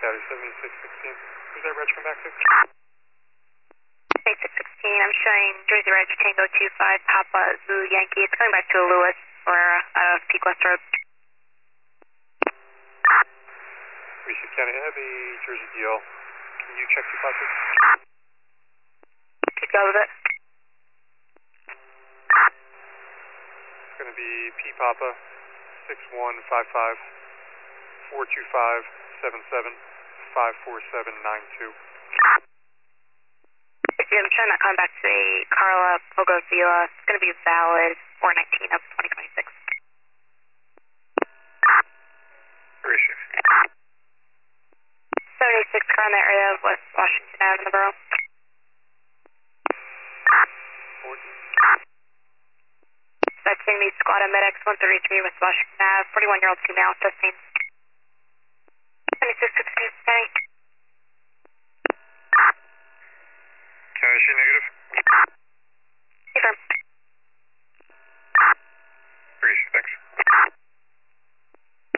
County 7616. Who's that reg from back to? 7616, I'm showing Jersey Reg Tango 25 Papa Zulu Yankee. It's going back to Lewis for Peak West Road. 36 County, I have a Jersey DL. Can you check 256? Keep go with it. It's going to be P Papa 6155 425 77 54792. I'm showing that coming back to a Carla Pogo Vila. It's going to be valid 419 of 2026. Very sure. 76 car in the area of West Washington Ave in the borough. 14. Fetching the squad of MedX 133 West Washington Ave, 41-year-old female, testing. 7616, Kenny. Can I see negative?